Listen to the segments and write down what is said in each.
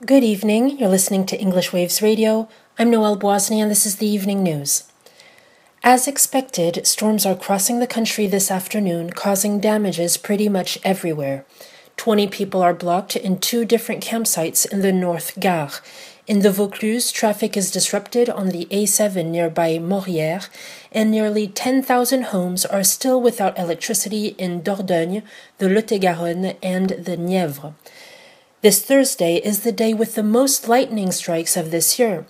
Good evening. You're listening to English Waves Radio. I'm Noelle Boisny, and this is the evening news. As expected, storms are crossing the country this afternoon, causing damages pretty much everywhere. 20 people are blocked in 2 different campsites in the North Gare. In the Vaucluse, traffic is disrupted on the A7 nearby Morières, and nearly 10,000 homes are still without electricity in Dordogne, the Lot-et-Garonne, and the Nièvre. This Thursday is the day with the most lightning strikes of this year.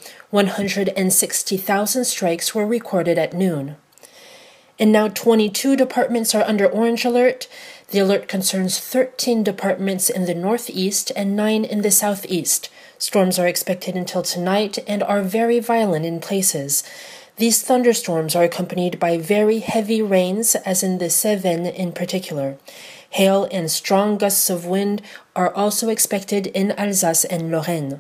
160,000 strikes were recorded at noon. And now 22 departments are under orange alert. The alert concerns 13 departments in the northeast and 9 in the southeast. Storms are expected until tonight and are very violent in places. These thunderstorms are accompanied by very heavy rains, as in the Cévennes in particular. Hail and strong gusts of wind are also expected in Alsace and Lorraine.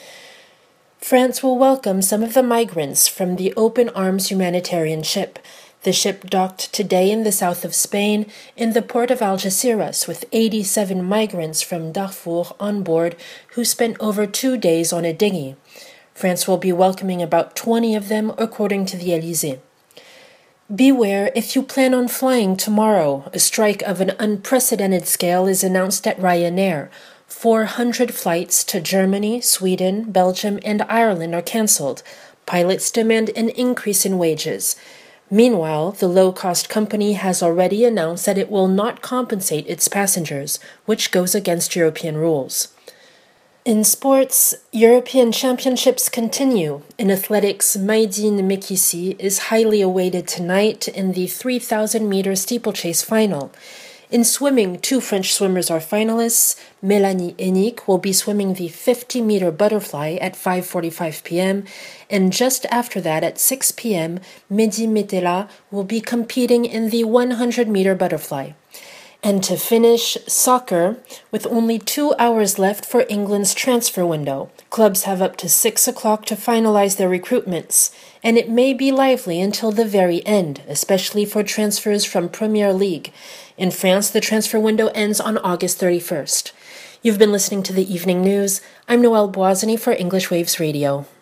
France will welcome some of the migrants from the Open Arms humanitarian ship. The ship docked today in the south of Spain in the port of Algeciras with 87 migrants from Darfur on board who spent over 2 days on a dinghy. France will be welcoming about 20 of them, according to the Élysée. Beware if you plan on flying tomorrow. A strike of an unprecedented scale is announced at Ryanair. 400 flights to Germany, Sweden, Belgium, and Ireland are cancelled. Pilots demand an increase in wages. Meanwhile, the low-cost company has already announced that it will not compensate its passengers, which goes against European rules. In sports, European championships continue. In athletics, Maïdine Mekissi is highly awaited tonight in the 3,000-meter steeplechase final. In swimming, 2 French swimmers are finalists. Mélanie Hénique will be swimming the 50-meter butterfly at 5:45 p.m., and just after that, at 6 p.m., Mehdi Metela will be competing in the 100-meter butterfly. And to finish, soccer, with only 2 hours left for England's transfer window. Clubs have up to 6 o'clock to finalize their recruitments, and it may be lively until the very end, especially for transfers from Premier League. In France, the transfer window ends on August 31st. You've been listening to the Evening News. I'm Noelle Boisny for English Waves Radio.